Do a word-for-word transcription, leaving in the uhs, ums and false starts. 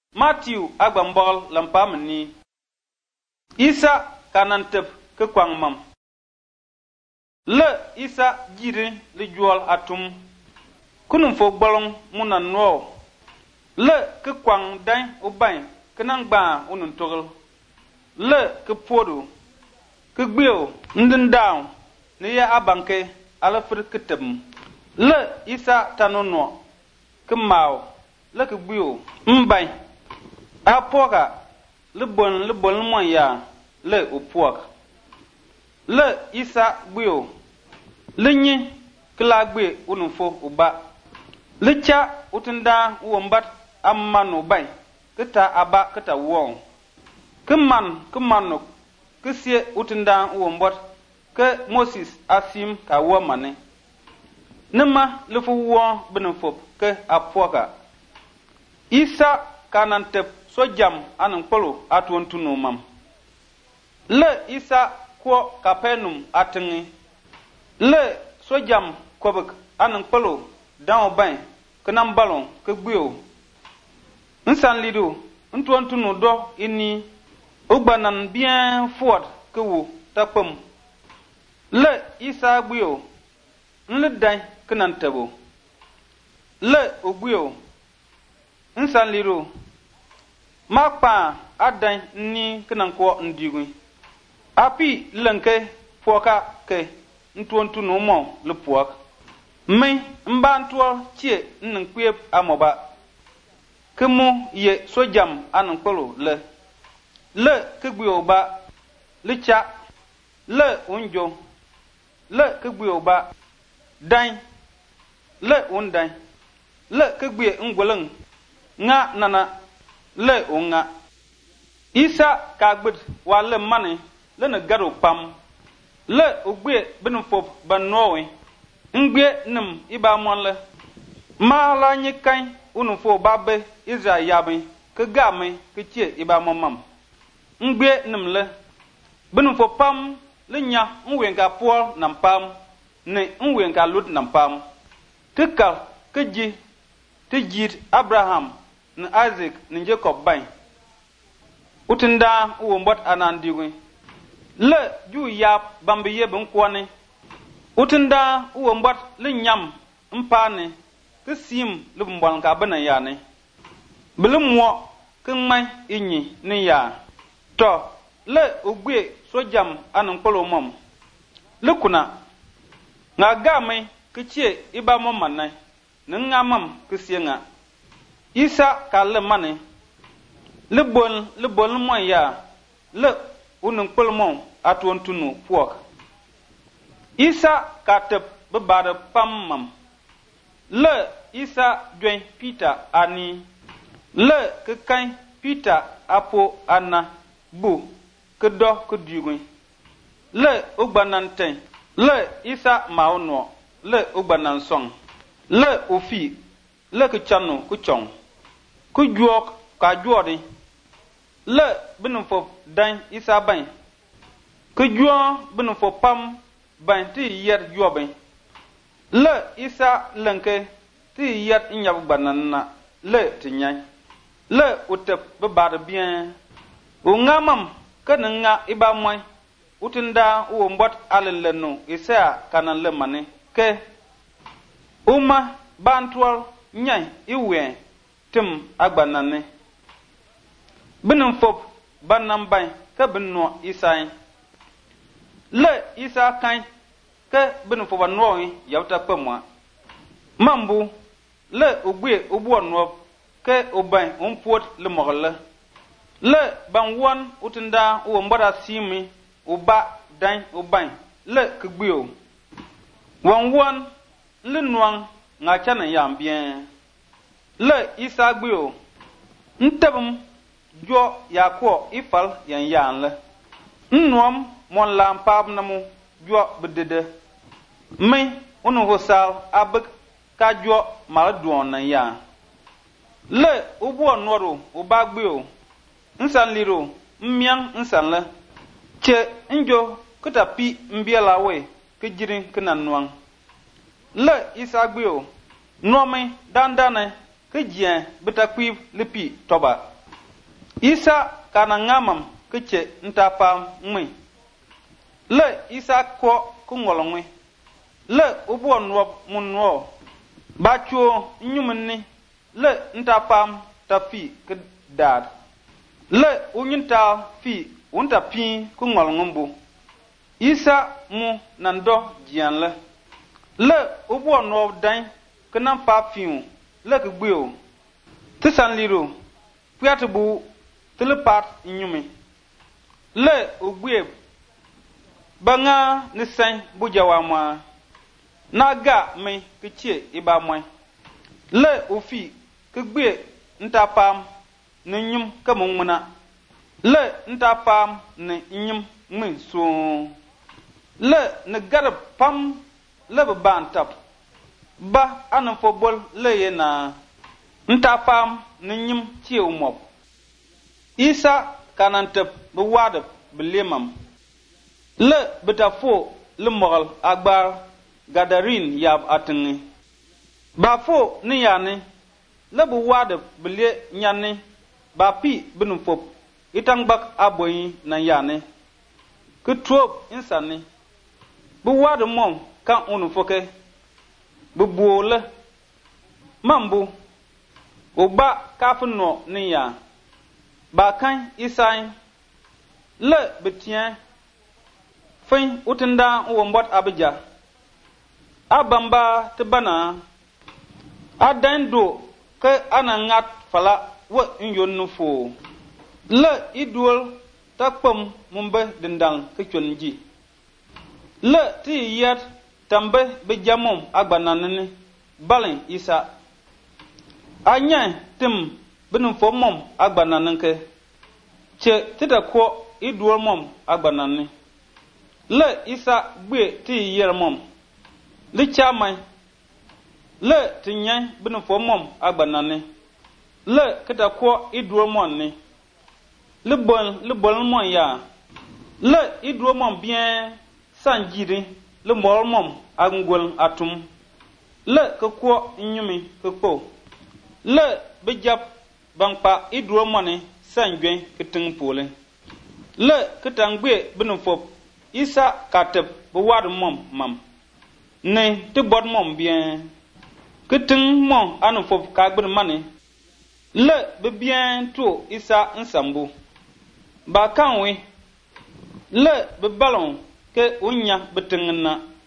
Matthew agbambol lampam ni Isa kanantep ke kwang mam le Isa jiri le juol atum kunum fo gbolong munan no le ke kwang dan ubain ke nang ba unun togol le ke podo ke gbeo ndin daw ne ya abanke ala fir ketem le Isa tanono ke maw le ke gbeo mbain apoka le bon le bon mo ya le upok le Isa gbeo le nyi kla gbe unun fo uba le cha utunda wombat amanu bai kita aba kita won keman kemano kesie utunda wombot ke Moses asim ka wo mane nema le fo wo benen fop ke apoka Isa kanantep so jam anan polo atwon tunu mam le Isa ko Kapenum atengi le so jam kobek anan polo dan bain ke nam balon ke gbio nsan lido ntwon tunu do ini ogbanan bien fort ke wo tapam le Isa gbio nle dan kenan tabo le ogbio nsan lido makpa adan ni kenan ko ndigun api lenke poka ke ntwon tunu mo le poka me mbantuo chie nnan kwe amoba kemu ye sojam anan kolo le le kegbi oba le cha le unjo le kegbi oba dan le undan le kegbi ngoleng nga nana le unga Isa kagbid wa le mane le na garo pam le ogbe benu fop banowe ngbe nim iba monle ma la nyi kan unu fo babe Israel yabe ke game ke tie iba momam ngbe nim le benu fo pam le nya nwen ka por nam pam ne nwen ka lut nam pam tikal ke ji te jit Abraham ne Isaac ne Jacob bain utinda wo mbot anan diwe le ju yap bambe yebon kwani utinda wo mbot le nyam mpane ke sim le mbon ka bana yane bele mo ke mai inyi ni ya to le ogbe sojam anan polo mom le kuna nga game ke chie iba mom manai ne ngamam ke sienga Isa ka le mane le bon le bon mo ya le unun polo atwon tunu puok Isa katep bebare pammam le Isa dwen Peter ani le ke kan Peter apo ana bu ke do ke digun le ogbananten le Isa maono le ogbanan song le ofi le ke chanu ku chong ku juok ka juodi le binu fo dan Isa ban ke juo binu fo pam ban ti yer yobe le Isa lenke ti yer nyab banana le ti nyai le utep be bar bien o ngamam kananga iba moy utinda wo mbot alelenu Isa kanan le mane ke uma bantwal nyai iwe tim agbanane binum fop banam ban ka binno Isa le Isa kan ke benu fo banoi yauta pemwa mambu le ogbe obu onwo ke oban onpot le mogale le banwon utinda wo mbara simi oba dan oban le kegbeo wonwon le nuang nga chana yam bien le Isa gbeo ntebum jo yakwo ifal yan yan le nnuam mon lampab namu jo bedede me unu hosal abek ka jo mal duon na ya le ubu onoro ubagbeo nsan liro miang nsan le che njo kuta pi mbiela we ke jirin kenan nuang le Isa gbeo nome dandane ke jien betakwi le pi toba Isa kana ngamam kiche ntapam ngwi. Le Isa ko kungolongwe. Le ubo nwob munwo. Bacho nyumni le ntapam tafi kedad. Le unyinta fi unta pi kungolongombo. Isa mu nando jianle. Le ubo nwob dan kenan pa fiu le kgbeo. Tisan liro kuyatubu telepat nyumi. Le ugbe banga nisan bujawa mwa. Naga me kiche iba mwa. Le ufi kgbe ntapam ni nyum kamungmuna. Le ntapam ni nyum ngmin so. Le ne garab pam le bantap. Ba anan fobol le yena. Ntapam ni nyum tie umob. Isa kanantep bewadep belemam. Le betafo le moral agbar gadarin yab atengi. Ba fo ni yani le bewadep bele nyane ba pi benufop itangbak aboyi na yani. Kutrob insani bewade mom kan unufoke bebuole mambu Oba kafno ni ya. Ba kan isain. Le betien. Fin utenda uwombot abija. Abamba tebana. Adendo ke anangat fala wa nyon nufo. Le idul takpom mumbe dendang kechonji. Le ti yat tambe bejamom agbananene. Balin isa. Anya tim binum fo mom agbanananke che tida ko iduol mom agbananne le Isa gbe ti yer mom le chamai le tinyan binum fo mom agbananne le kita ko iduol mom ni le bon le bon mom ya le iduol mom bien sanjiri le mol mom angol atum le ko ko nyumi ko ko le bejap bangpa idro mone sangwen kiting pole le kitangbe binufop Isa katep bewad mom mam ne te bod mom bien kiting mom anufop kagbin mane le be bien to Isa nsambu ba kanwe le be balon ke unya bitingna